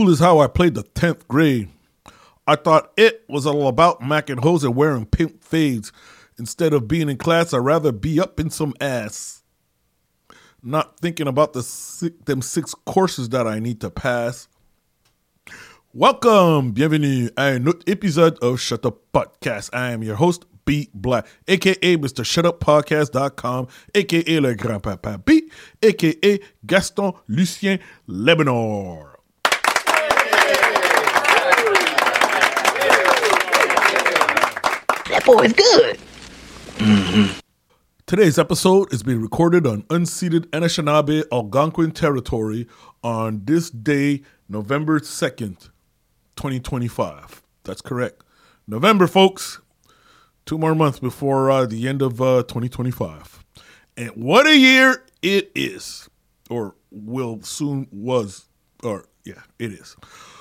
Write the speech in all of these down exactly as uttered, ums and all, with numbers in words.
School is how I played the tenth grade. I thought it was all about macking hoes and wearing pimp fades. Instead of being in class, I'd rather be up in some ass. Not thinking about the six, them six courses that I need to pass. Welcome, bienvenue à un autre épisode of Shut Up Podcast. I am your host, B Black, aka Mister Shut Up Podcast dot com, aka Le Grand-Papa B, aka Gaston Lucien Lebanor. That boy is good. Mm-hmm. Today's episode is being recorded on unceded Anishinaabe Algonquin territory on this day, November second, twenty twenty-five. That's correct. November, folks. Two more months before uh, the end of uh, twenty twenty-five. And what a year it is. Or will soon was. Or, yeah, it is.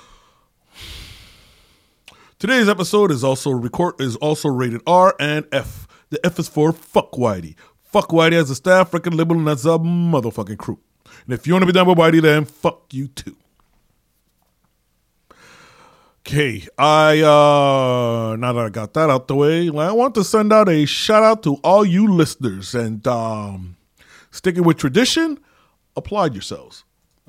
Today's episode is also record is also rated R and F. The F is for Fuck Whitey. Fuck Whitey as a staff, freaking liberal, and that's a motherfucking crew. And if you want to be done with Whitey, then fuck you too. Okay, I, uh, now that I got that out the way, I want to send out a shout out to all you listeners. And um, sticking with tradition, applaud yourselves.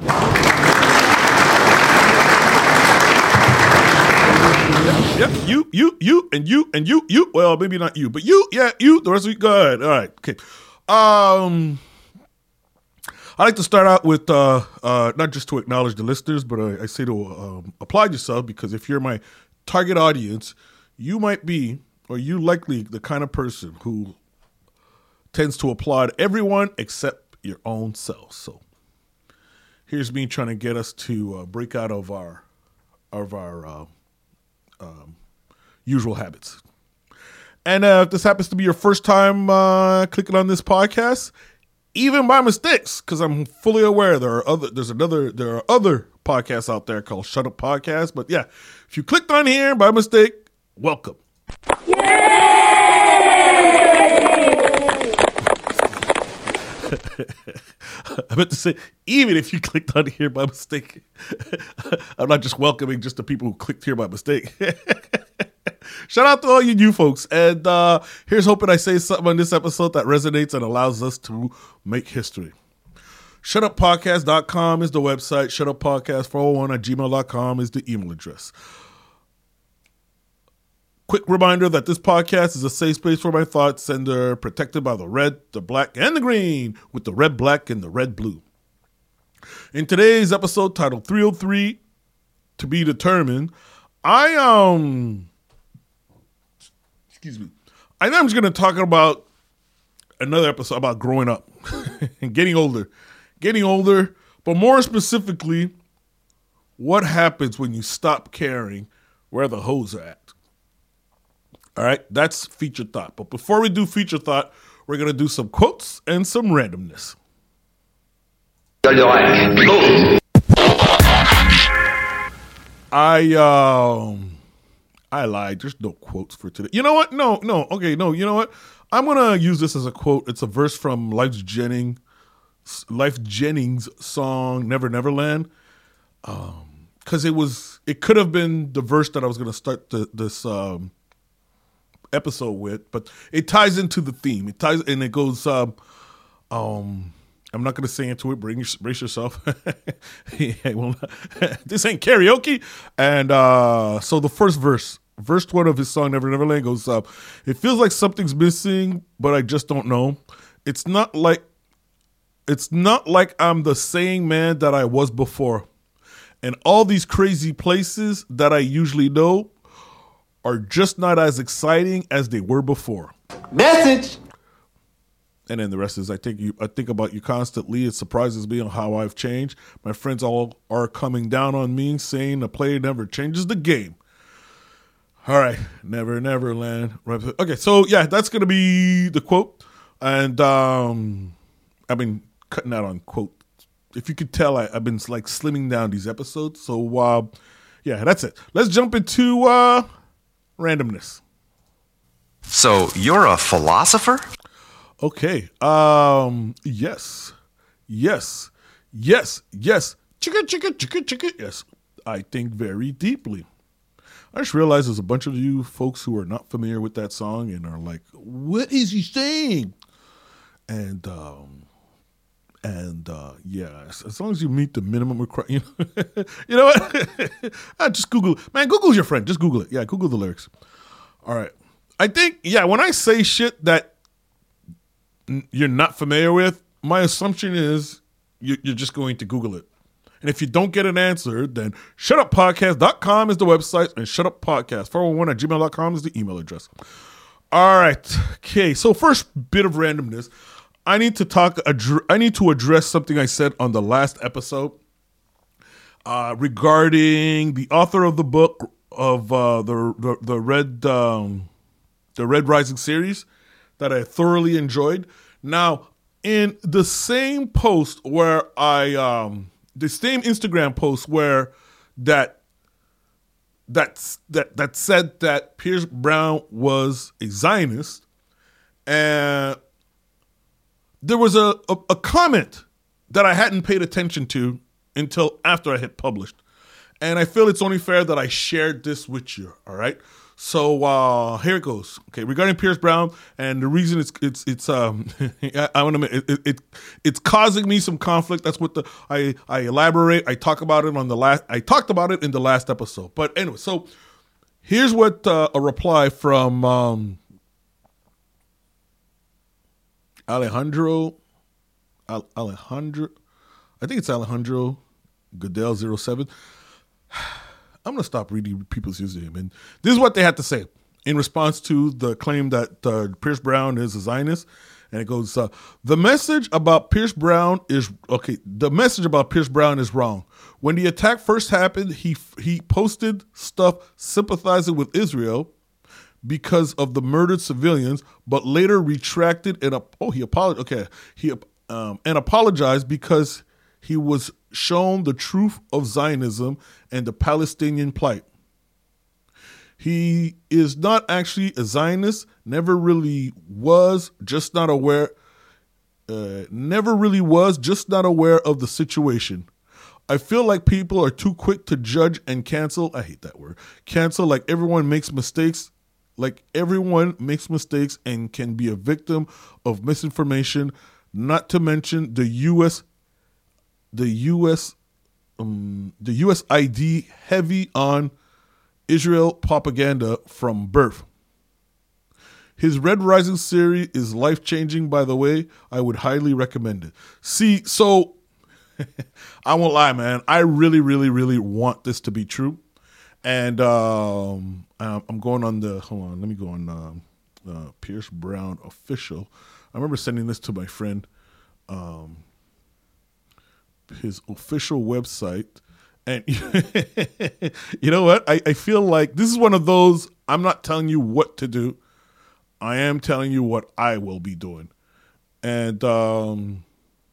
Yeah, yeah, you, you, you, and you, and you, you. Well, maybe not you, but you, yeah, you. The rest of you, go ahead. All right, okay. Um, I like to start out with uh, uh, not just to acknowledge the listeners, but I, I say to um, applaud yourself, because if you're my target audience, you might be, or you likely, the kind of person who tends to applaud everyone except your own self. So here's me trying to get us to uh, break out of our of our uh, um, usual habits. And uh, if this happens to be your first time uh, clicking on this podcast, even by mistakes, because I'm fully aware there are other there's another there are other podcasts out there called Shut Up Podcast. But yeah, if you clicked on here by mistake, welcome. I meant to say, even if you clicked on here by mistake, I'm not just welcoming just the people who clicked here by mistake. Shout out to all you new folks. And uh, here's hoping I say something on this episode that resonates and allows us to make history. shut up podcast dot com is the website. shut up podcast four oh one at gmail dot com is the email address. Quick reminder that this podcast is a safe space for my thoughts, and they're protected by the red, the black, and the green, with the red, black, and the red, blue. In today's episode titled three oh three, To Be Determined, I, um, excuse me, I think I'm just going to talk about another episode about growing up and getting older. Getting older, but more specifically, what happens when you stop caring where the hoes are at. All right, that's feature thought. But before we do feature thought, we're going to do some quotes and some randomness. I um I lied. There's no quotes for today. You know what? No, no. Okay, no. You know what? I'm going to use this as a quote. It's a verse from Lyfe Jennings, Lyfe Jennings' song Never Neverland. Um, because it was it could have been the verse that I was going to start the, this um episode with, but it ties into the theme. It ties and it goes. Um, um, I'm not going to sing into it. Bring your, brace yourself. Yeah, well, this ain't karaoke. And uh, so the first verse, verse one of his song "Never Neverland" goes. Uh, it feels like something's missing, but I just don't know. It's not like it's not like I'm the same man that I was before, and all these crazy places that I usually know are just not as exciting as they were before. Message. And then the rest is, I think you, I think about you constantly. It surprises me on how I've changed. My friends all are coming down on me, saying the play never changes the game. All right, Never Neverland. Okay, so yeah, that's gonna be the quote. And um, I've been cutting out on quote. If you could tell, I, I've been like slimming down these episodes. So uh, yeah, that's it. Let's jump into uh, randomness. So you're a philosopher? Okay. Um. Yes. Yes. Yes. Yes. Chicka chicka chicka chicka. Yes. I think very deeply. I just realized there's a bunch of you folks who are not familiar with that song and are like, what is he saying? And, um, and, uh, yeah, as, as long as you meet the minimum requirement, you know, you know what? I just Google it. Man, Google's your friend. Just Google it. Yeah, Google the lyrics. All right. I think, yeah, when I say shit that n- you're not familiar with, my assumption is you, you're just going to Google it. And if you don't get an answer, then shut up podcast dot com is the website, and shutuppodcast four one one at gmail dot com is the email address. All right. Okay, so first bit of randomness. I need to talk, I need to address something I said on the last episode uh, regarding the author of the book of uh, the, the the Red um, the Red Rising series that I thoroughly enjoyed. Now, in the same post where I um, the same Instagram post where that that that that said that Pierce Brown was a Zionist, and there was a, a, a comment that I hadn't paid attention to until after I had published. And I feel it's only fair that I shared this with you, all right? So uh, here it goes. Okay, regarding Pierce Brown, and the reason it's it's it's um I, I want to it, it, it it's causing me some conflict. That's what the I I elaborate. I talk about it on the last. I talked about it in the last episode. But anyway, so here's what uh, a reply from um, Alejandro Al, Alejandro. I think it's Alejandro Goodell zero seven. I'm going to stop reading people's username. And this is what they had to say in response to the claim that uh, Pierce Brown is a Zionist. And it goes, uh, the message about Pierce Brown is, okay, the message about Pierce Brown is wrong. When the attack first happened, he he posted stuff sympathizing with Israel because of the murdered civilians, but later retracted and, oh, he apologized. Okay, he um, and apologized because he was shown the truth of Zionism and the Palestinian plight. He is not actually a Zionist, never really was, just not aware, uh, never really was, just not aware of the situation. I feel like people are too quick to judge and cancel. I hate that word. Cancel, like everyone makes mistakes, like everyone makes mistakes and can be a victim of misinformation, not to mention the U S The U S, um, the U S I D heavy on Israel propaganda from birth. His Red Rising series is life-changing, by the way. I would highly recommend it. See, so I won't lie, man. I really, really, really want this to be true. And um, I'm going on the, hold on, let me go on um, uh, Pierce Brown official. I remember sending this to my friend, um, his official website. And you know what? I, I feel like this is one of those, I'm not telling you what to do. I am telling you what I will be doing. And, um,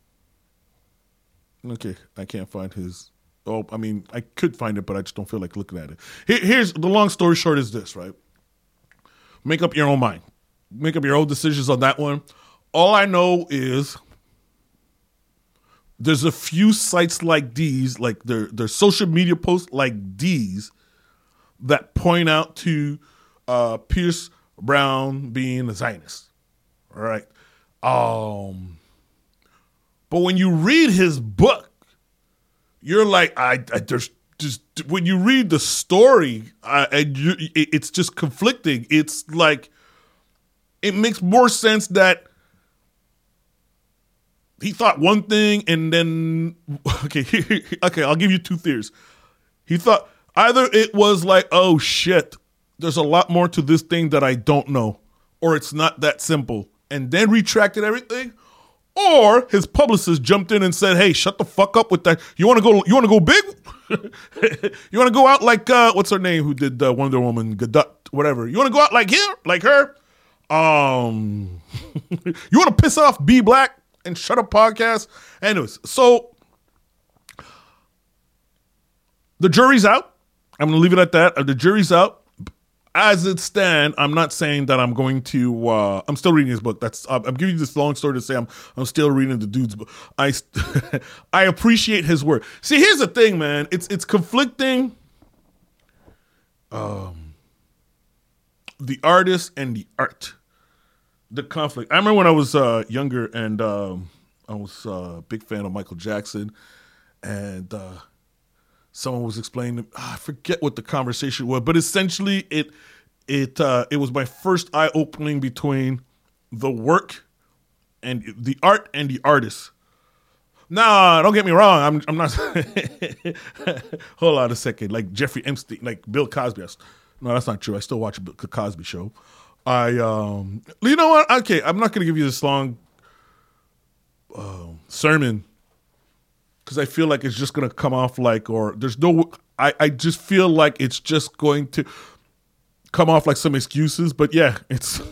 okay, I can't find his, oh, I mean, I could find it, but I just don't feel like looking at it. Here, here's, the long story short is this, right? Make up your own mind. Make up your own decisions on that one. All I know is there's a few sites like these, like their their social media posts like these, that point out to uh, Pierce Brown being a Zionist. All right. Um, but when you read his book, you're like, I, I there's just when you read the story, I, I, it's just conflicting. It's like it makes more sense that he thought one thing and then, okay, okay, I'll give you two theories. He thought either it was like, oh shit, there's a lot more to this thing that I don't know, or it's not that simple, and then retracted everything, or his publicist jumped in and said, hey, shut the fuck up with that. You want to go, you want to go big? You want to go out like, uh, what's her name who did uh, Wonder Woman, Gadot, whatever. You want to go out like here, like her? Um, you want to piss off B Black and shut up podcast? Anyways, so the jury's out. I'm going to leave it at that. The jury's out. as it stands, I'm not saying that I'm going to. Uh, I'm still reading his book. That's uh, I'm giving you this long story to say I'm I'm still reading the dude's book. I I appreciate his work. See, here's the thing, man. It's it's conflicting. Um, the artist and the art, the conflict. I remember when I was uh, younger and um, I was uh, a big fan of Michael Jackson, and. Uh, Someone was explaining, oh, I forget what the conversation was, but essentially it it uh, it was my first eye opening between the work and the art and the artist. Nah, don't get me wrong. I'm I'm not. Hold on a second. Like Jeffrey Epstein, like Bill Cosby. No, that's not true. I still watch the Cosby Show. I um, you know what? Okay, I'm not going to give you this long uh, sermon. Because I feel like it's just going to come off like, or there's no, I, I just feel like it's just going to come off like some excuses. But yeah, it's,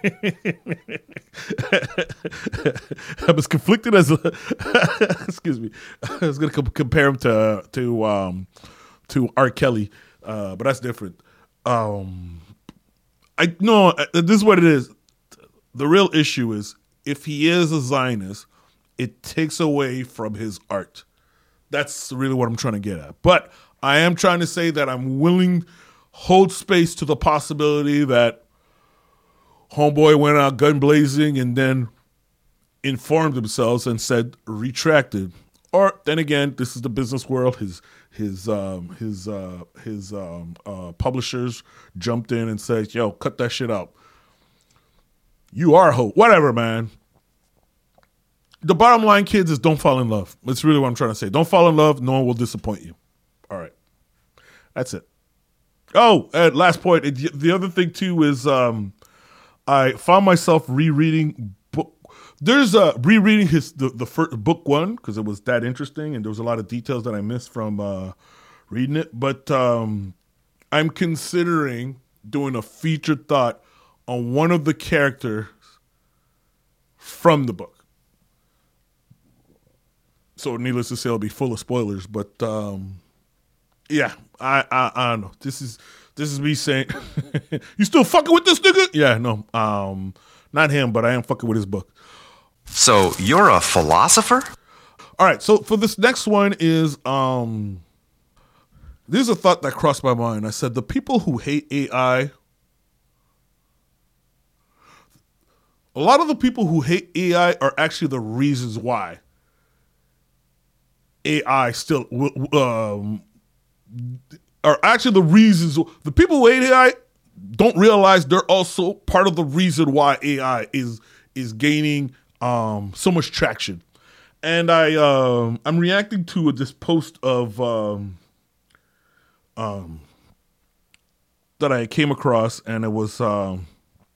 I'm as conflicted as, a, excuse me, I was going to compare him to, to, um, to R. Kelly, uh, but that's different. Um, I no, this is what it is. The real issue is if he is a Zionist, it takes away from his art. That's really what I'm trying to get at. But I am trying to say that I'm willing hold space to the possibility that homeboy went out gun blazing and then informed themselves and said retracted. Or then again, this is the business world. His his um, his uh, his um, uh, publishers jumped in and said, "Yo, cut that shit out. You are a hoe." Whatever, man. The bottom line, kids, is don't fall in love. That's really what I'm trying to say. Don't fall in love. No one will disappoint you. All right. That's it. Oh, and last point. The other thing, too, is um, I found myself rereading book. There's a rereading his the, the first book one because it was that interesting and there was a lot of details that I missed from uh, reading it. But um, I'm considering doing a featured thought on one of the characters from the book. So needless to say, it'll be full of spoilers. But um, yeah, I, I I don't know. This is this is me saying, you still fucking with this nigga? Yeah, no, um, not him, but I am fucking with his book. So you're a philosopher? All right. So for this next one is um, this is a thought that crossed my mind. I said the people who hate A I. A lot of the people who hate A I are actually the reasons why A I still um, are actually the reasons. The people who hate A I don't realize they're also part of the reason why A I is is gaining um, so much traction. And I um, I'm reacting to this post of um, um, that I came across, and it was um,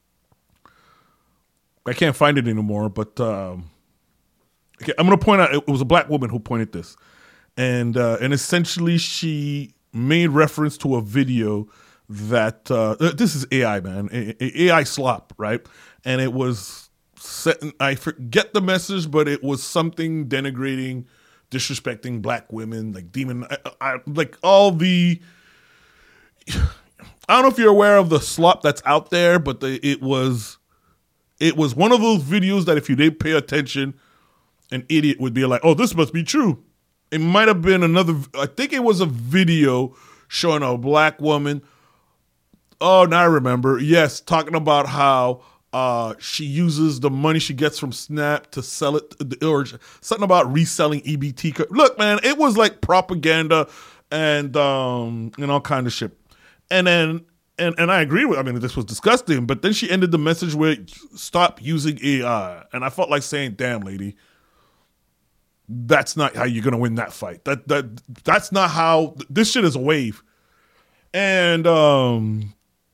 I can't find it anymore, but. Um, Okay, I'm going to point out, it was a black woman who pointed this. And uh, and essentially she made reference to a video that, uh, this is A I, man, A- A I slop, right? And it was, set, I forget the message, but it was something denigrating, disrespecting black women, like demon, I, I, like all the, I don't know if you're aware of the slop that's out there, but the, it was, it was one of those videos that if you didn't pay attention, an idiot would be like, oh, this must be true. It might have been another, I think it was a video showing a black woman. Oh, now I remember. Yes, talking about how uh, she uses the money she gets from Snap to sell it, or something about reselling E B T. Look, man, it was like propaganda and um, and all kind of shit. And then, and, and I agree with, I mean, this was disgusting, but then she ended the message with, stop using A I. And I felt like saying, damn, lady. That's not how you're gonna win that fight. That that that's not how this shit is a wave. And um,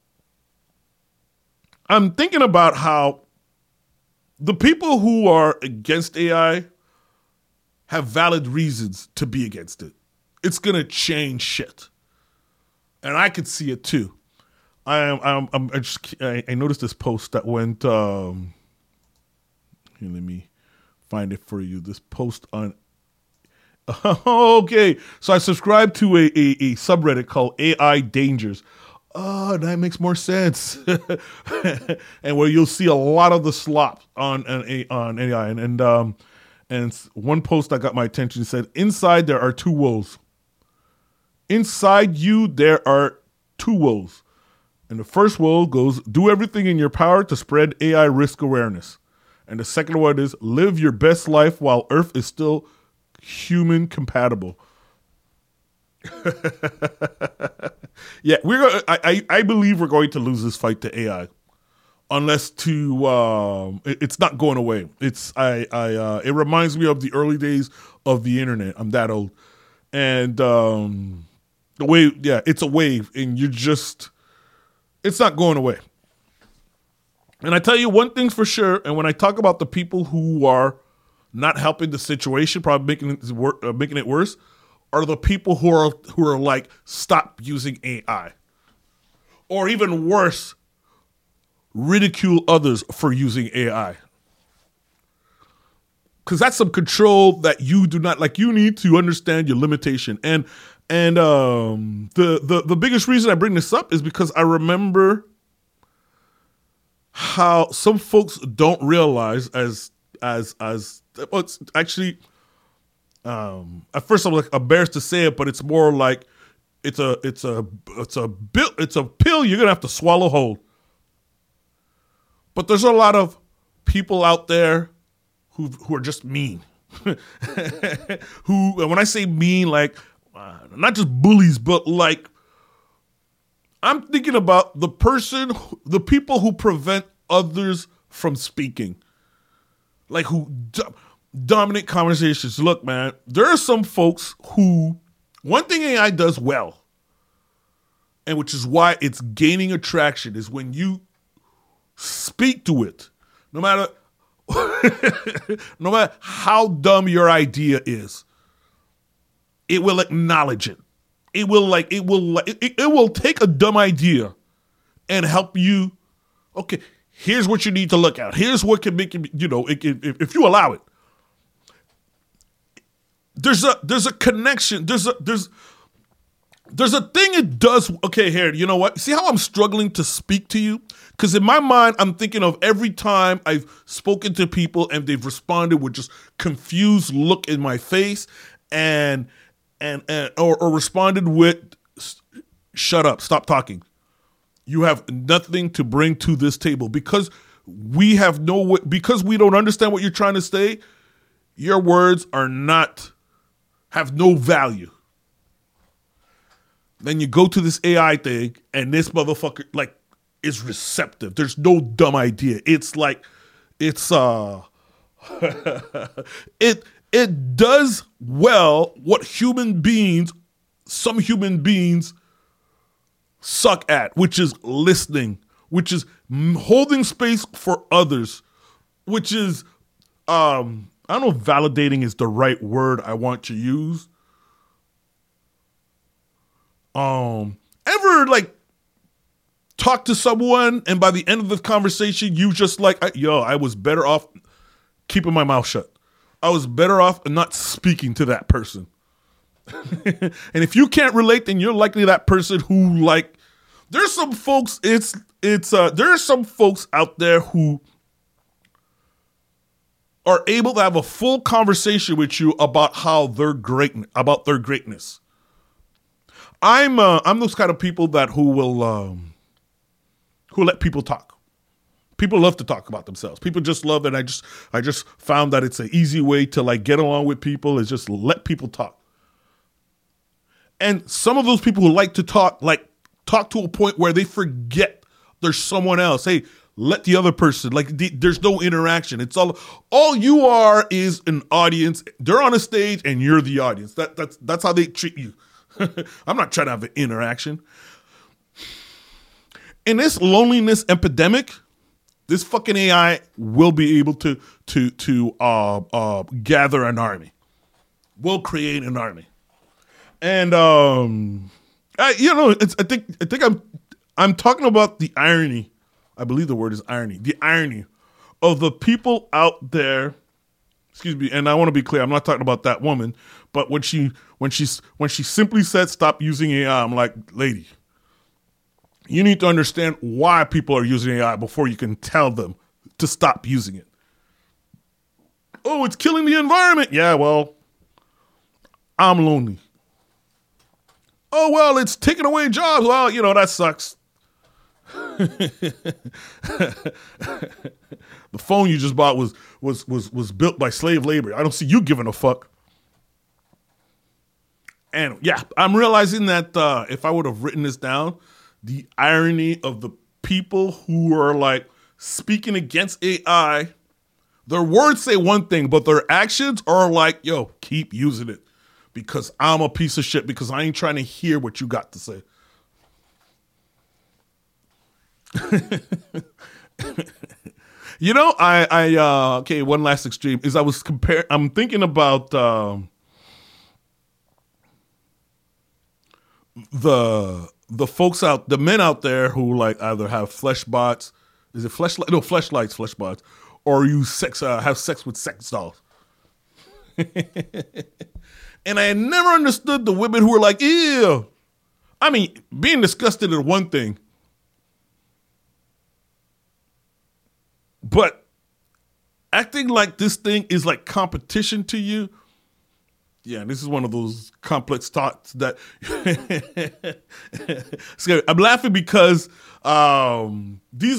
I'm thinking about how the people who are against A I have valid reasons to be against it. It's gonna change shit, and I could see it too. I am I'm, I'm I just I, I noticed this post that went. Um, here, let me. Find it for you. This post on. Okay, so I subscribe to a, a, a subreddit called A I Dangers. oh, that makes more sense. And where you'll see a lot of the slop on on, A- on A I. And and, um, and one post that got my attention said, inside there are two wolves. Inside you, there are two wolves. And the first wolf goes, do everything in your power to spread A I risk awareness. And the second one is, live your best life while Earth is still human compatible. Yeah, we're. Gonna, I, I I believe we're going to lose this fight to A I, unless to um, it, it's not going away. It's I I uh, it reminds me of the early days of the internet. I'm that old, and um, the way yeah, it's a wave, and you just it's not going away. And I tell you one thing's for sure. And when I talk about the people who are not helping the situation, probably making it wor- uh, making it worse, are the people who are who are like, stop using A I, or even worse, ridicule others for using A I. Because that's some control that you do not like. You need to understand your limitation. And and um, the the the biggest reason I bring this up is because I remember how some folks don't realize as as as well, it's actually. Um, at first I'm like embarrassed to say it, but it's more like it's a it's a it's a bill it's a pill you're gonna have to swallow whole. But there's a lot of people out there who who are just mean. Who, and when I say mean, like uh, not just bullies, but like I'm thinking about the person, the people who prevent others from speaking, like who. Dominant conversations. Look, man, there are some folks who, one thing A I does well, and which is why it's gaining attraction, is when you speak to it, no matter no matter how dumb your idea is, it will acknowledge it. It will like it will it, it will take a dumb idea and help you. Okay, here's what you need to look at. Here's what can make it. You know, it, it, if you allow it. There's a there's a connection. There's a there's there's a thing it does. Okay, here, you know what? See how I'm struggling to speak to you? Because in my mind, I'm thinking of every time I've spoken to people and they've responded with just confused look in my face, and and and or, or responded with, "Shut up, stop talking. You have nothing to bring to this table," because we have no because we don't understand what you're trying to say. Your words are not. Have no value. Then you go to this A I thing, and this motherfucker like is receptive. There's no dumb idea. It's like it's uh it it does well what human beings, some human beings suck at, which is listening, which is holding space for others, which is um I don't know if validating is the right word I want to use. Um, ever like talk to someone and by the end of the conversation, you just like, yo, I was better off keeping my mouth shut. I was better off not speaking to that person. And if you can't relate, then you're likely that person who like, there's some folks, it's, it's, uh, there are some folks out there who are able to have a full conversation with you about how they're great, about their greatness. I'm uh, I'm those kind of people that who will um, who let people talk. People love to talk about themselves. People just love it. I just I just found that it's an easy way to like get along with people is just let people talk. And some of those people who like to talk, like talk to a point where they forget there's someone else. Hey. Let the other person, like the, there's no interaction. It's all, all you are is an audience. They're on a stage and you're the audience. That that's that's how they treat you. I'm not trying to have an interaction. In this loneliness epidemic, this fucking A I will be able to to to uh, uh, gather an army. We'll create an army, and um, I, you know, it's, I think I think I'm I'm talking about the irony. I believe the word is irony. The irony of the people out there, excuse me, and I want to be clear, I'm not talking about that woman, but when she when she when she simply said stop using A I, I'm like, lady, You need to understand why people are using A I before you can tell them to stop using it. Oh, it's killing the environment. Yeah, well, I'm lonely. Oh, well, it's taking away jobs. Well, you know, that sucks. The phone you just bought was was was was built by slave labor. I don't see you giving a fuck. And yeah, I'm realizing that uh, if I would have written this down, the irony of the people who are like speaking against A I, their words say one thing, but their actions are like, yo, keep using it because I'm a piece of shit because I ain't trying to hear what you got to say. You know, I, I, uh, okay, one last extreme is I was compare. I'm thinking about um, the the folks out, the men out there who like either have flesh bots, is it fleshlight? No, fleshlights, flesh bots, or you sex uh, have sex with sex dolls. And I had never understood the women who were like, ew. I mean, being disgusted is one thing. But acting like this thing is like competition to you, yeah, this is one of those complex thoughts that scary. I'm laughing because um, these,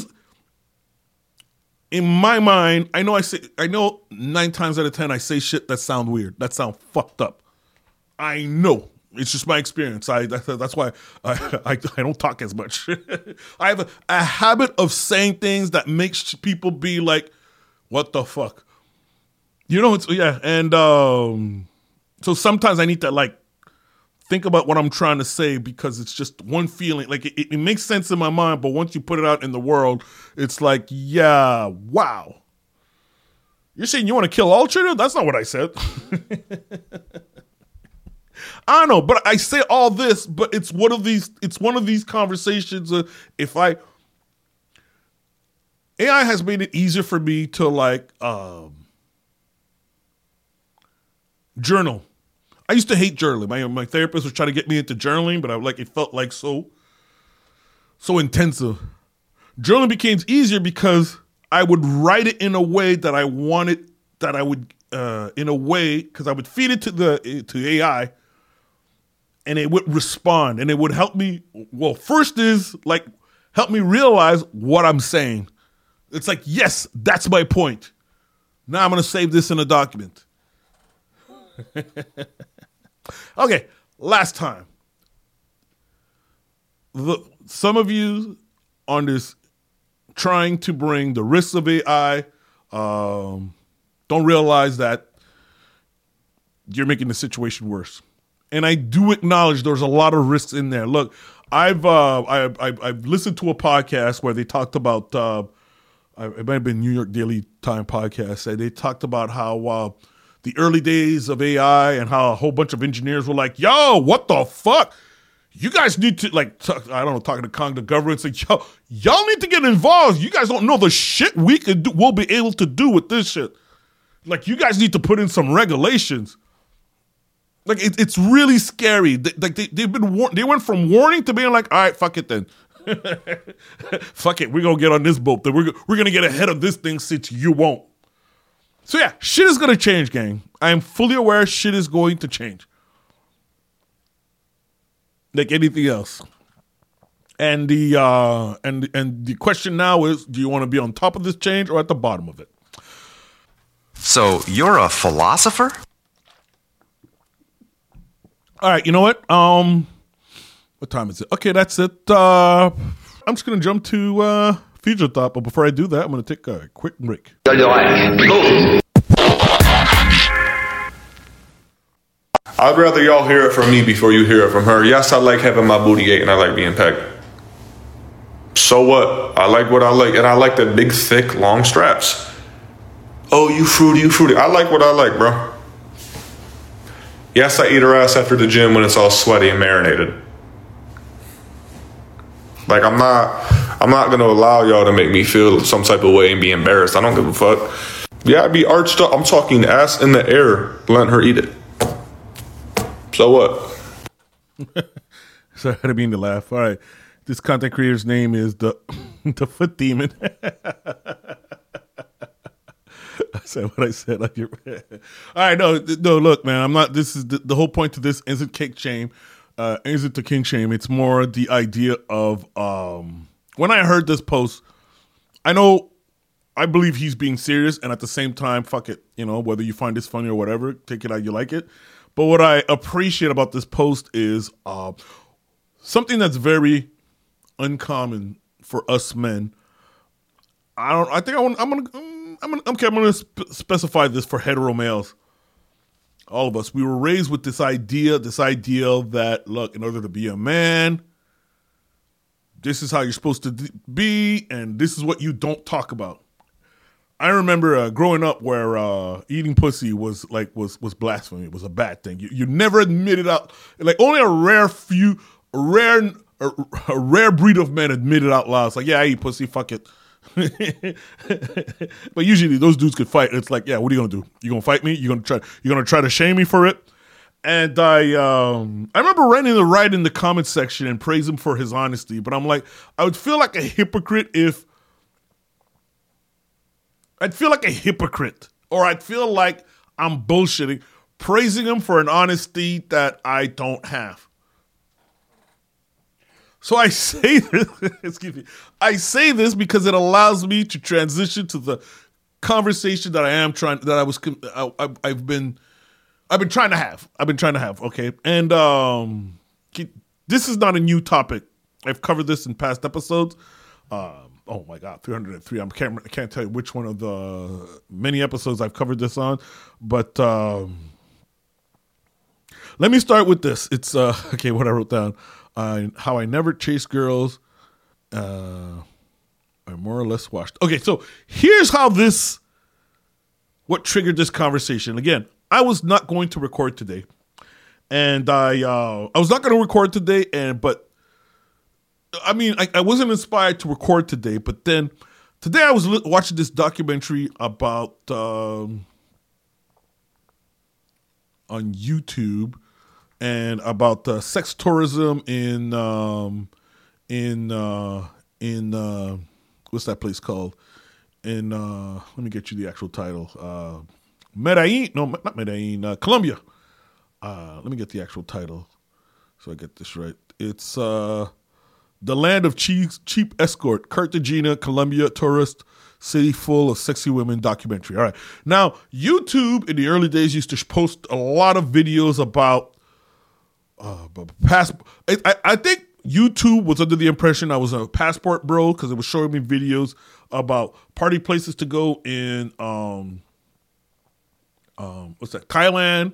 in my mind, I know I say, I know nine times out of ten I say shit that sound weird, that sound fucked up. I know. It's just my experience. I that's why I I, I don't talk as much. I have a, a habit of saying things that makes people be like, "What the fuck?" You know? It's yeah, and um, so sometimes I need to like think about what I'm trying to say because it's just one feeling. Like it, it makes sense in my mind, but once you put it out in the world, it's like, yeah, wow. You're saying you want to kill all children? That's not what I said. I don't know, but I say all this, but it's one of these, it's one of these conversations. Uh, if I, A I has made it easier for me to like, um, journal. I used to hate journaling. My, my therapist was trying to get me into journaling, but I like, it felt like so, so intensive. Journaling became easier because I would write it in a way that I wanted, that I would, uh, in a way, cause I would feed it to the, to A I. And it would respond and it would help me. Well, first is like, help me realize what I'm saying. It's like, yes, that's my point. Now I'm going to save this in a document. Okay, last time. The, some of you on this trying to bring the risks of A I um, don't realize that you're making the situation worse. And I do acknowledge there's a lot of risks in there. Look, I've uh, I, I, I've listened to a podcast where they talked about, uh, it might have been New York Daily Time podcast, and they talked about how uh, the early days of A I and how a whole bunch of engineers were like, yo, what the fuck? You guys need to, like, t- I don't know, talking to Congress, the government, saying, yo, y'all need to get involved. You guys don't know the shit we could do, we'll be able to do with this shit. Like, you guys need to put in some regulations. Like it, it's really scary. They, like they, they've been war- they went from warning to being like, all right, fuck it then, fuck it, we're gonna get on this boat. Then we're we're gonna get ahead of this thing since you won't. So yeah, shit is gonna change, gang. I am fully aware shit is going to change, like anything else. And the uh, and and the question now is, do you want to be on top of this change or at the bottom of it? So you're a philosopher? All right, you know what? Um, what time is it? Okay, that's it. Uh, I'm just going to jump to uh, Future Thought, but before I do that, I'm going to take a quick break. I'd rather y'all hear it from me before you hear it from her. Yes, I like having my booty ate and I like being pegged. So what? I like what I like, and I like the big, thick, long straps. Oh, you fruity, you fruity. I like what I like, bro. Yes, I eat her ass after the gym when it's all sweaty and marinated. Like, I'm not, I'm not going to allow y'all to make me feel some type of way and be embarrassed. I don't give a fuck. Yeah, I'd be arched up. I'm talking ass in the air, letting her eat it. So what? Sorry, I didn't mean to laugh. All right. This content creator's name is the the Foot Demon. I said what I said. Like you're, all right, no, no. Look, man, I'm not. This is the, the whole point to this isn't cake shame, uh, isn't the king shame. It's more the idea of um, when I heard this post, I know, I believe he's being serious, and at the same time, fuck it, you know, whether you find this funny or whatever, take it how you like it. But what I appreciate about this post is uh, something that's very uncommon for us men. I don't. I think I want. I'm gonna. I'm gonna. Okay. I'm gonna sp- specify this for hetero males. All of us. We were raised with this idea. This idea that look, in order to be a man, this is how you're supposed to be, and this is what you don't talk about. I remember uh, growing up where uh, eating pussy was like was was blasphemy. It was a bad thing. You you never admitted out. Like only a rare few, a rare a, a rare breed of men admitted out loud. It's like, yeah, I eat pussy. Fuck it. But usually those dudes could fight. It's like, yeah, what are you gonna do? You gonna fight me? You gonna try? You gonna try to shame me for it? And I, um, I remember writing the right in the comment section and praise him for his honesty. But I'm like, I would feel like a hypocrite if I'd feel like a hypocrite, or I'd feel like I'm bullshitting, praising him for an honesty that I don't have. So I say this, excuse me, I say this because it allows me to transition to the conversation that I am trying, that I was, I, I, I've been, I've been trying to have. I've been trying to have. Okay, and um, this is not a new topic. I've covered this in past episodes. Um, oh my God, three hundred three. I can't, I can't tell you which one of the many episodes I've covered this on, but um, let me start with this. It's uh, okay. What I wrote down. Uh, how I never chased girls. Uh, I more or less watched. Okay, so here's how this, what triggered this conversation. Again, I was not going to record today, and I uh, I was not going to record today, and but I mean I, I wasn't inspired to record today. But then today I was li- watching this documentary about um, on YouTube. And about uh, sex tourism in um, in uh, in uh, what's that place called? In uh, let me get you the actual title. Uh, Medellin, no, not Medellin, uh, Colombia. Uh, let me get the actual title so I get this right. It's uh, the land of cheap, cheap escort, Cartagena, Colombia, tourist city full of sexy women documentary. All right, now YouTube in the early days used to post a lot of videos about. Uh, but pass, I, I think YouTube was under the impression I was a passport bro because it was showing me videos about party places to go in, um, um, what's that, Thailand,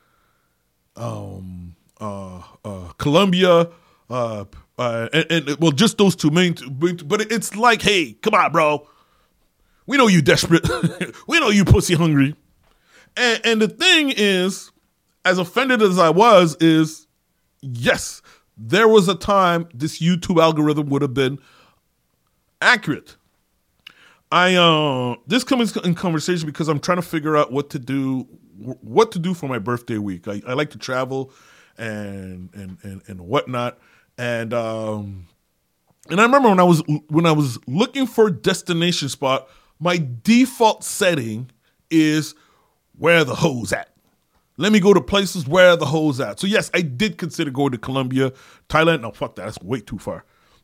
um, uh, uh, Colombia, uh, uh, and, and well, just those two main, but it's like, hey, come on, bro. We know you desperate. We know you pussy hungry. And, and the thing is, as offended as I was, is, yes, there was a time this YouTube algorithm would have been accurate. I uh, this comes in conversation because I'm trying to figure out what to do, what to do for my birthday week. I, I like to travel and and and, and whatnot, and um, and I remember when I was when I was looking for a destination spot, my default setting is where the hoes at. Let me go to places where the hoes at. So yes, I did consider going to Colombia, Thailand. No, fuck that. That's way too far.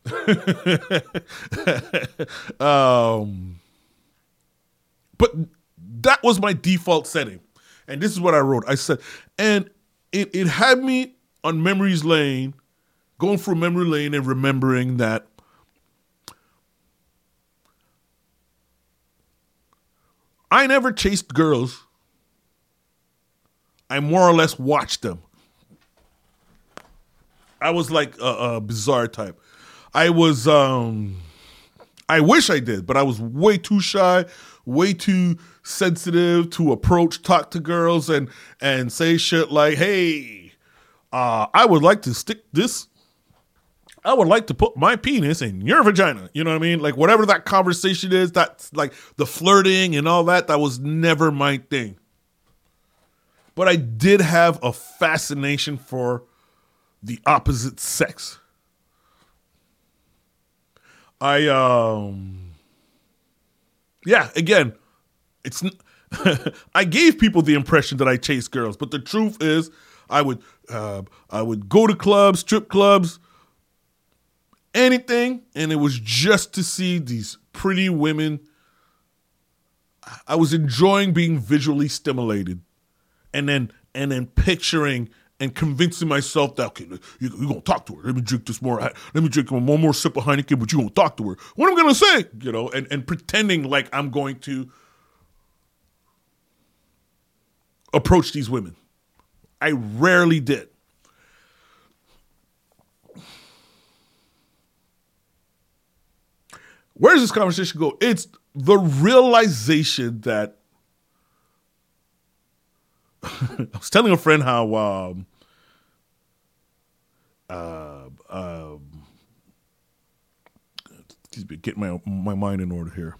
um, but that was my default setting. And this is what I wrote. I said, and it, it had me on memories lane, going through memory lane and remembering that I never chased girls. I more or less watched them. I was like a, a bizarre type. I was, um, I wish I did, but I was way too shy, way too sensitive to approach, talk to girls and, and say shit like, hey, uh, I would like to stick this, I would like to put my penis in your vagina. You know what I mean? Like whatever that conversation is, that's like the flirting and all that, that was never my thing. But I did have a fascination for the opposite sex. I um, yeah. Again, it's. I gave people the impression that I chased girls, but the truth is, I would uh, I would go to clubs, strip clubs, anything, and it was just to see these pretty women. I was enjoying being visually stimulated, and then and then picturing and convincing myself that, okay, you, you're gonna talk to her. Let me drink this more. Let me drink one more sip of Heineken, but you're gonna talk to her. What am I gonna say? You know, and, and pretending like I'm going to approach these women. I rarely did. Where does this conversation go? It's the realization that I was telling a friend how um, uh, um, get my my mind in order here.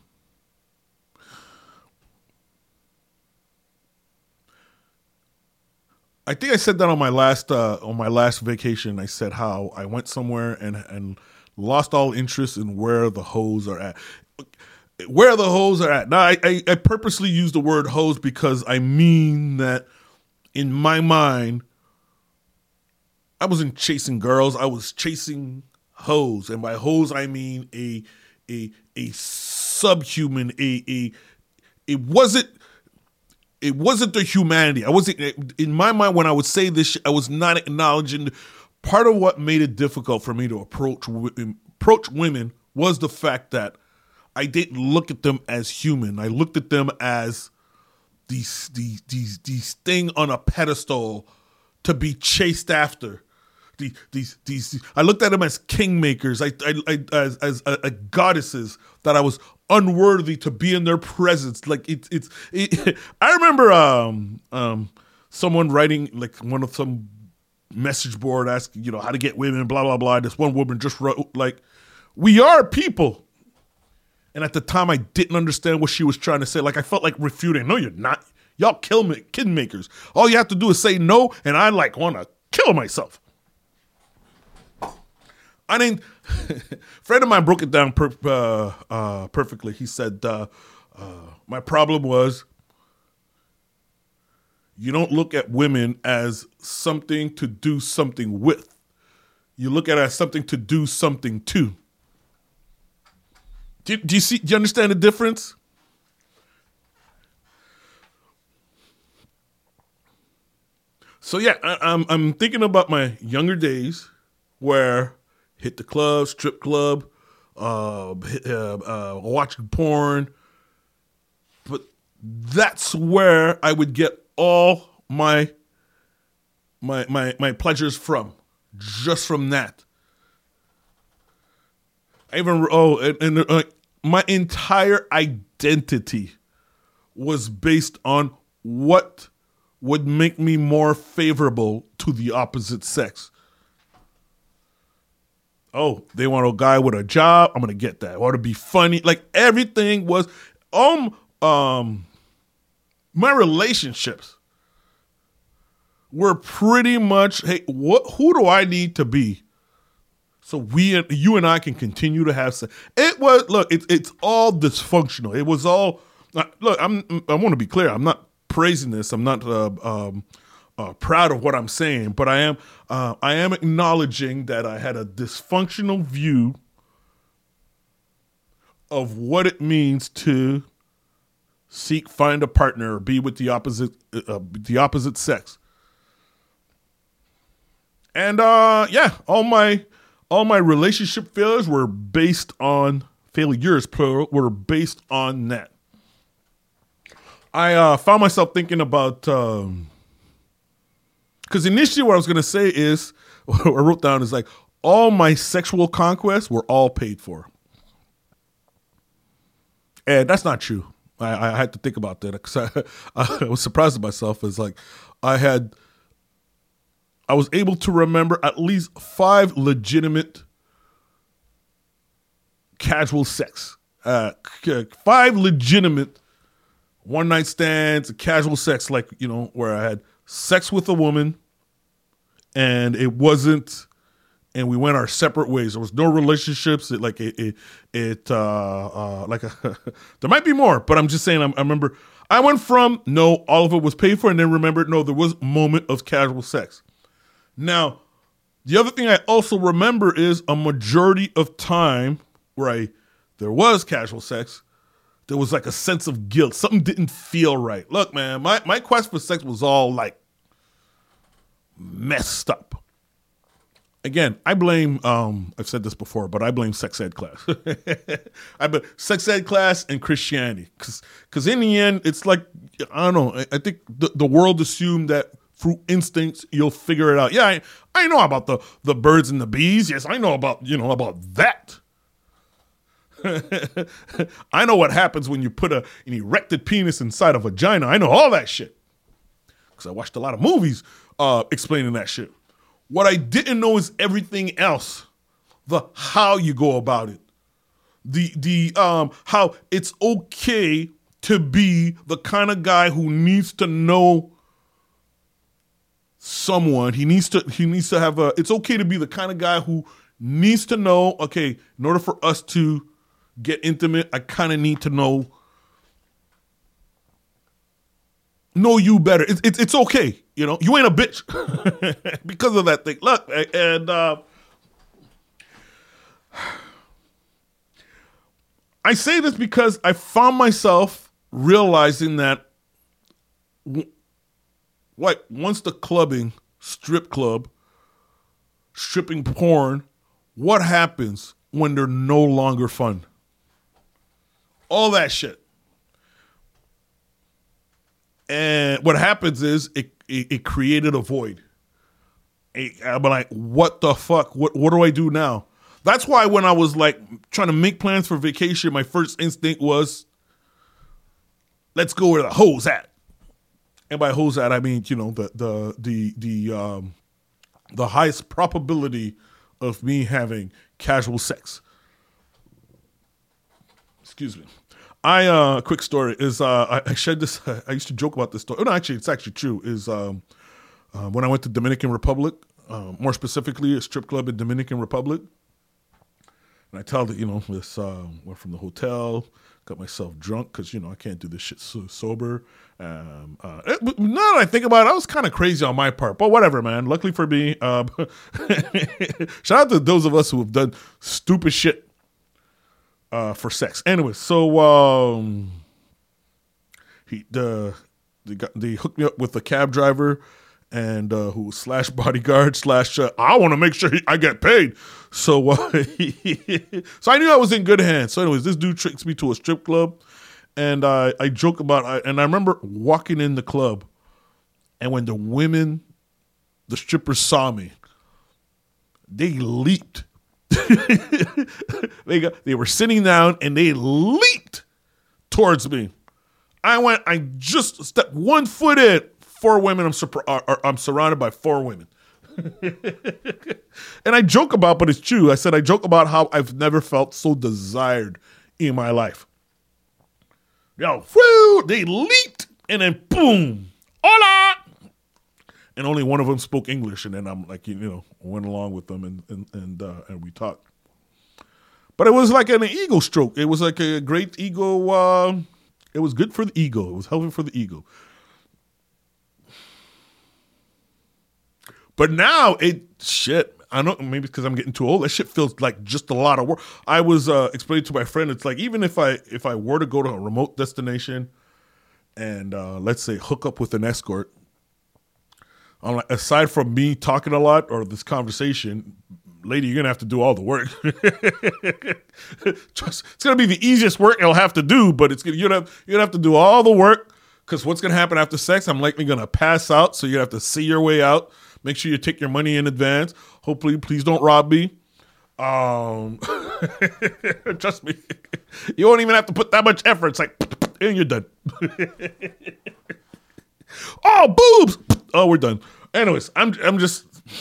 I think I said that on my last uh, on my last vacation. I said how I went somewhere and and lost all interest in where the hoes are at. Where the hoes are at. Now, I, I, I purposely use the word hoes because I mean that in my mind, I wasn't chasing girls. I was chasing hoes, and by hoes I mean a a a subhuman. A a it wasn't. It wasn't the humanity. I wasn't, in my mind, when I would say this, I was not acknowledging part of what made it difficult for me to approach approach women was the fact that I didn't look at them as human. I looked at them as these these these these thing on a pedestal to be chased after. These these these. I looked at them as kingmakers. I I, I as as uh, uh, goddesses that I was unworthy to be in their presence. Like it's it's. It, I remember um um someone writing like one of some message board asking, you know, how to get women, blah blah blah. This one woman just wrote like, "We are people." And at the time, I didn't understand what she was trying to say. Like, I felt like refuting. No, you're not. Y'all kill me, kid makers. All you have to do is say no, and I, like, want to kill myself. I didn't... A friend of mine broke it down per, uh, uh, perfectly. He said, uh, uh, my problem was you don't look at women as something to do something with. You look at it as something to do something to. Do, do you see? Do you understand the difference? So yeah, I, I'm I'm thinking about my younger days, where hit the club, strip club, uh, hit, uh, uh, watching porn. But that's where I would get all my my my my pleasures from, just from that. I even oh, and, and uh, my entire identity was based on what would make me more favorable to the opposite sex. Oh, they want a guy with a job. I'm gonna get that. Or to be funny, like everything was. Um, um, my relationships were pretty much. Hey, what? Who do I need to be? So we, you and I can continue to have sex. It was, look, it's it's all dysfunctional. It was all, look, I'm, I want to be clear. I'm not praising this. I'm not uh, um, uh, proud of what I'm saying, but I am, uh, I am acknowledging that I had a dysfunctional view of what it means to seek, find a partner, or be with the opposite, uh, the opposite sex. And uh, yeah, all my. All my relationship failures were based on, failures plural, were based on that. I uh, found myself thinking about, because um, initially what I was going to say is, what I wrote down is like, all my sexual conquests were all paid for. And that's not true. I, I had to think about that because I, I was surprised at myself. It's like, I had... I was able to remember at least five legitimate casual sex. Uh, five legitimate one-night stands, casual sex, like, you know, where I had sex with a woman and it wasn't and we went our separate ways. There was no relationships. It, like it, it, it uh, uh, like a, there might be more, but I'm just saying. I'm, I remember I went from no, all of it was paid for, and then remembered no, there was a moment of casual sex. Now, the other thing I also remember is a majority of time where I there was casual sex, there was like a sense of guilt. Something didn't feel right. Look, man, my my quest for sex was all like messed up. Again, I blame, um, I've said this before, but I blame sex ed class. I blame sex ed class and Christianity. Because in the end, it's like, I don't know, I, I think the, the world assumed that through instincts, you'll figure it out. Yeah, I, I know about the, the birds and the bees. Yes, I know about, you know, about that. I know what happens when you put a, an erected penis inside a vagina. I know all that shit. Because I watched a lot of movies uh, explaining that shit. What I didn't know is everything else. The how you go about it. The the um how it's okay to be the kind of guy who needs to know someone. He needs to he needs to have a it's okay to be the kind of guy who needs to know, okay, in order for us to get intimate, I kind of need to know know you better. It's it's it's okay. You know, you ain't a bitch because of that thing. Look, and uh, I say this because I found myself realizing that w- what once the clubbing, strip club, stripping porn, what happens when they're no longer fun? All that shit. And what happens is it it, it created a void. It, I'm like, what the fuck? What what do I do now? That's why when I was like trying to make plans for vacation, my first instinct was, let's go where the hoes at. And by hoes at, I mean, you know, the the the the um, the highest probability of me having casual sex. Excuse me. I uh, quick story is uh, I, I shared this. I used to joke about this story. Oh, no, actually, it's actually true. Is um, uh, when I went to Dominican Republic, uh, more specifically a strip club in Dominican Republic, and I tell that you know this uh, went from the hotel, got myself drunk because you know I can't do this shit so sober. Um, uh, it, now that I think about it, I was kind of crazy on my part, but whatever, man. Luckily for me, uh, shout out to those of us who have done stupid shit. Uh, for sex. Anyway, so um, he the they, got, they hooked me up with a cab driver and uh, who was slash bodyguard slash uh, I want to make sure he, I get paid. So uh, so I knew I was in good hands. So anyways, this dude tricks me to a strip club, and uh, I joke about I, and I remember walking in the club, and when the women, the strippers saw me, they leaped. they got, they were sitting down and they leaped towards me. I went. I just stepped one foot in. Four women. I'm surpri- are, are, I'm surrounded by four women. And I joke about, but it's true. I said I joke about how I've never felt so desired in my life. Yo, whoo! They leaped and then boom, hola! And only one of them spoke English, and then I'm like, you know, went along with them, and and and, uh, and we talked. But it was like an ego stroke. It was like a great ego. Uh, it was good for the ego. It was healthy for the ego. But now it shit. I don't maybe because I'm getting too old. That shit feels like just a lot of work. I was uh, explaining to my friend. It's like even if I if I were to go to a remote destination, and uh, let's say hook up with an escort. I'm like, aside from me talking a lot or this conversation, lady, you're gonna have to do all the work. Trust, it's gonna be the easiest work you'll have to do, but it's gonna, you're gonna have, you're gonna have to do all the work because what's gonna happen after sex? I'm likely gonna pass out, so you have to see your way out. Make sure you take your money in advance. Hopefully, please don't rob me. Um, trust me, you won't even have to put that much effort. It's like, and you're done. Oh, boobs! Oh, we're done. Anyways, I'm I'm just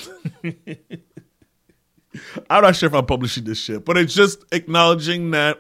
I'm not sure if I'm publishing this shit, but it's just acknowledging that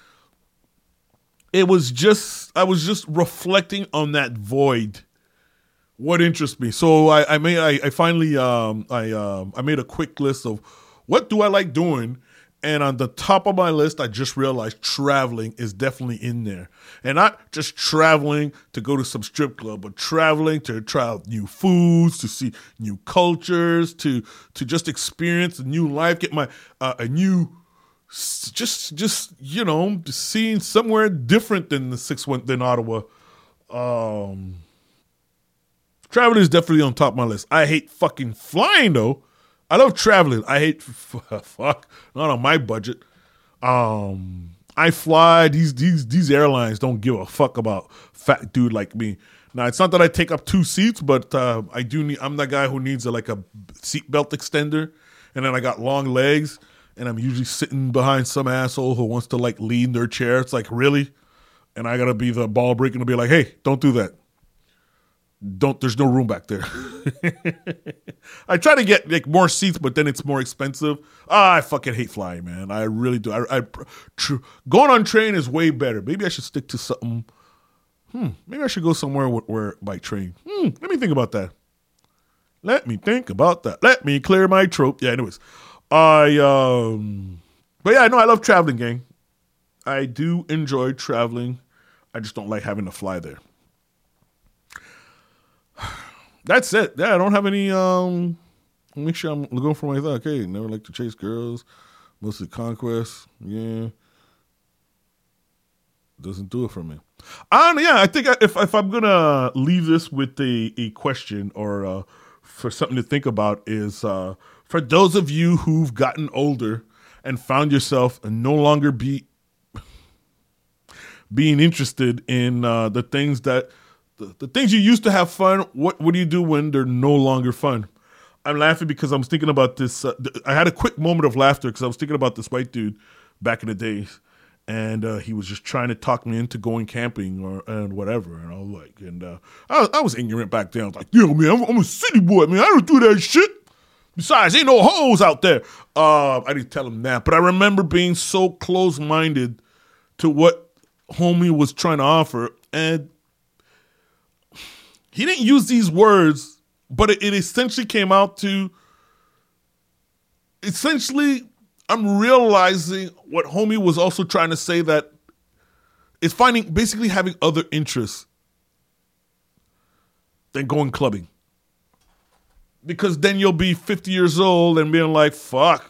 it was just I was just reflecting on that void. What interests me? So I, I made I, I finally um I um I made a quick list of what do I like doing? And on the top of my list, I just realized traveling is definitely in there. And not just traveling to go to some strip club, but traveling to try out new foods, to see new cultures, to to just experience a new life, get my uh, a new, just just you know, just seeing somewhere different than the six one than Ottawa. Um, traveling is definitely on top of my list. I hate fucking flying though. I love traveling. I hate fuck not on my budget. Um, I fly. These these these airlines don't give a fuck about fat dude like me. Now it's not that I take up two seats, but uh, I do need. I'm that guy who needs a, like a seatbelt extender, and then I got long legs, and I'm usually sitting behind some asshole who wants to like lean their chair. It's like really, and I gotta be the ball breaker and be like, hey, don't do that. Don't. There's no room back there. I try to get like more seats, but then it's more expensive. Ah, I fucking hate flying, man. I really do. I, I tr- going on train is way better. Maybe I should stick to something. Hmm. Maybe I should go somewhere where, where by train. Hmm. Let me think about that. Let me think about that. Let me clear my throat. Yeah. Anyways, I um. But yeah, no, I love traveling, gang. I do enjoy traveling. I just don't like having to fly there. That's it. Yeah, I don't have any. Um, make sure I'm going for my thought. Okay, never like to chase girls. Mostly conquest. Yeah, doesn't do it for me. Um, yeah, I think if if I'm gonna leave this with a, a question or uh, for something to think about is uh, for those of you who've gotten older and found yourself no longer be being interested in uh, the things that. The, the things you used to have fun, what, what do you do when they're no longer fun? I'm laughing because I was thinking about this. Uh, th- I had a quick moment of laughter because I was thinking about this white dude back in the days. And uh, he was just trying to talk me into going camping or and whatever. And I was like, and uh, I, I was ignorant back then. I was like, yo, man, I'm, I'm a city boy, man. I don't do that shit. Besides, ain't no hoes out there. Uh, I didn't tell him that. But I remember being so close-minded to what homie was trying to offer. And he didn't use these words, but it, it essentially came out to, essentially, I'm realizing what homie was also trying to say, that it's finding, basically having other interests than going clubbing. Because then you'll be fifty years old and being like, fuck,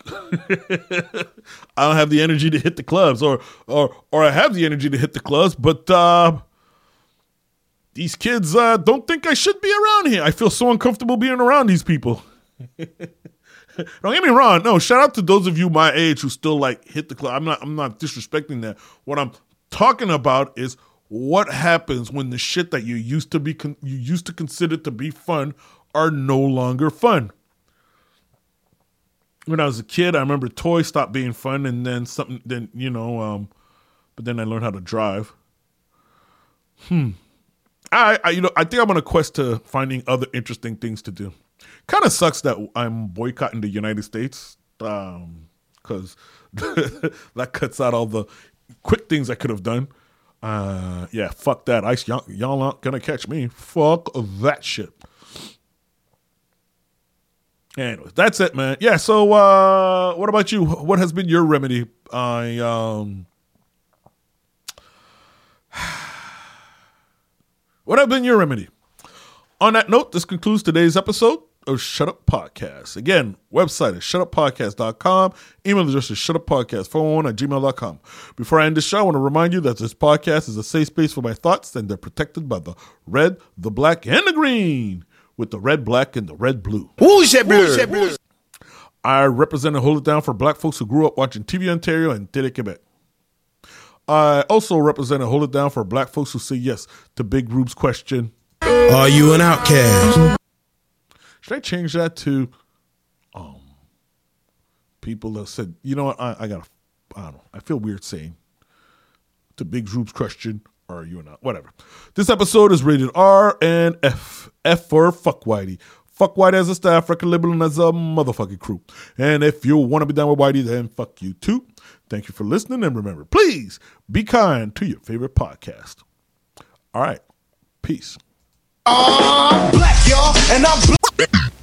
I don't have the energy to hit the clubs, or or or I have the energy to hit the clubs, but uh, these kids uh, don't think I should be around here. I feel so uncomfortable being around these people. Don't get me wrong. No, shout out to those of you my age who still like hit the club. I'm not. I'm not disrespecting that. What I'm talking about is what happens when the shit that you used to be con- you used to consider to be fun are no longer fun. When I was a kid, I remember toys stopped being fun, and then something. Then you know, um, but then I learned how to drive. Hmm. I, I you know I think I'm on a quest to finding other interesting things to do. Kind of sucks that I'm boycotting the United States, um, because that cuts out all the quick things I could have done. Uh, yeah, fuck that. Ice, y'all, y'all aren't gonna catch me. Fuck that shit. Anyways, that's it, man. Yeah. So, uh, what about you? What has been your remedy? I um, what have been your remedy? On that note, this concludes today's episode of Shut Up Podcast. Again, website is shut up podcast dot com. Email address is shut up podcast four one one at gmail dot com. Before I end the show, I want to remind you that this podcast is a safe space for my thoughts, and they're protected by the red, the black, and the green, with the red, black, and the red, blue. Rouge et bleu. Rouge et bleu. I represent and hold it down for black folks who grew up watching T V Ontario and Télé Québec. I also represent and hold it down for black folks who say yes to Big Rube's question, are you an outcast? Should I change that to um, people that said, you know what, I, I gotta, I don't know, I feel weird saying to Big Rube's question, are you not? Whatever. This episode is rated R and F. F for Fuck Whitey. Fuck Whitey as a staff, record label, and as a motherfucking crew. And if you want to be down with Whitey, then fuck you too. Thank you for listening, and remember, please be kind to your favorite podcast. All right. Peace. I'm black, y'all, and I'm black.